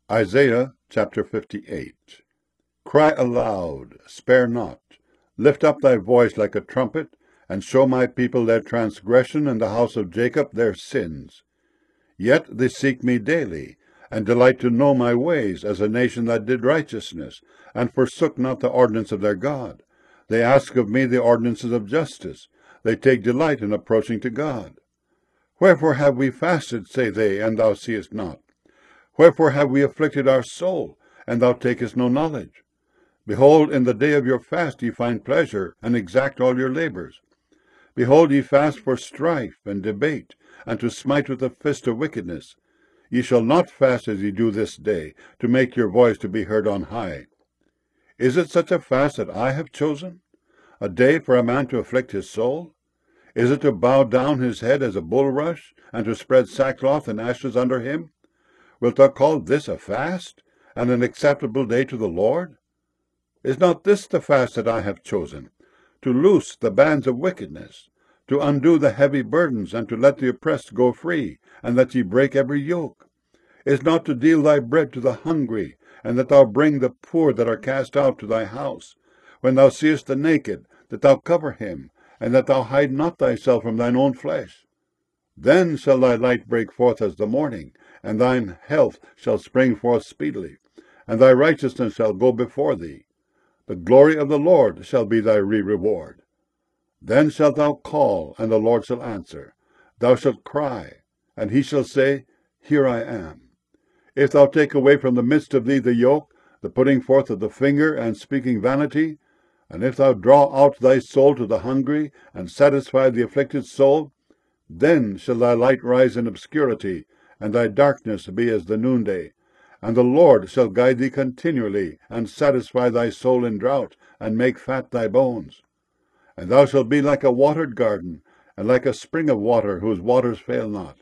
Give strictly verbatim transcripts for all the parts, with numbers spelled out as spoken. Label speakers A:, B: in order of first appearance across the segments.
A: Isaiah chapter fifty-eight. Cry aloud, spare not. Lift up thy voice like a trumpet, and show my people their transgression, and the house of Jacob their sins. Yet they seek me daily, and delight to know my ways, as a nation that did righteousness, and forsook not the ordinance of their God. They ask of me the ordinances of justice. They take delight in approaching to God. Wherefore have we fasted, say they, and thou seest not? Wherefore have we afflicted our soul, and thou takest no knowledge? Behold, in the day of your fast ye find pleasure, and exact all your labors. Behold, ye fast for strife and debate, and to smite with the fist of wickedness. Ye shall not fast as ye do this day, to make your voice to be heard on high. Is it such a fast that I have chosen? A day for a man to afflict his soul? Is it to bow down his head as a bulrush, and to spread sackcloth and ashes under him? Wilt thou call this a fast, and an acceptable day to the Lord? Is not this the fast that I have chosen, to loose the bands of wickedness, to undo the heavy burdens, and to let the oppressed go free, and that ye break every yoke? Is not to deal thy bread to the hungry, and that thou bring the poor that are cast out to thy house? When thou seest the naked, that thou cover him, and that thou hide not thyself from thine own flesh? Then shall thy light break forth as the morning, and thine health shall spring forth speedily, and thy righteousness shall go before thee. The glory of the Lord shall be thy re-reward. Then shalt thou call, and the Lord shall answer. Thou shalt cry, and he shall say, Here I am. If thou take away from the midst of thee the yoke, the putting forth of the finger, and speaking vanity, and if thou draw out thy soul to the hungry, and satisfy the afflicted soul, then shall thy light rise in obscurity, and thy darkness be as the noonday. And the Lord shall guide thee continually, and satisfy thy soul in drought, and make fat thy bones. And thou shalt be like a watered garden, and like a spring of water, whose waters fail not.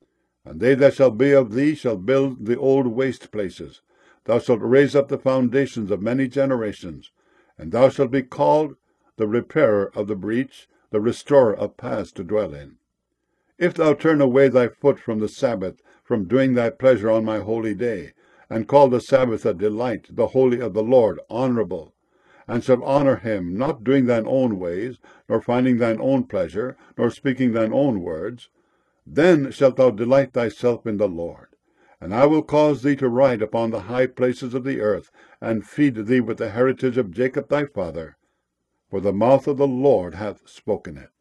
A: And they that shall be of thee shall build the old waste places. Thou shalt raise up the foundations of many generations, and thou shalt be called the repairer of the breach, the restorer of paths to dwell in. If thou turn away thy foot from the Sabbath, from doing thy pleasure on my holy day, and call the Sabbath a delight, the holy of the Lord honorable, and shalt honor him, not doing thine own ways, nor finding thine own pleasure, nor speaking thine own words, then shalt thou delight thyself in the Lord. And I will cause thee to ride upon the high places of the earth, and feed thee with the heritage of Jacob thy father, for the mouth of the Lord hath spoken it.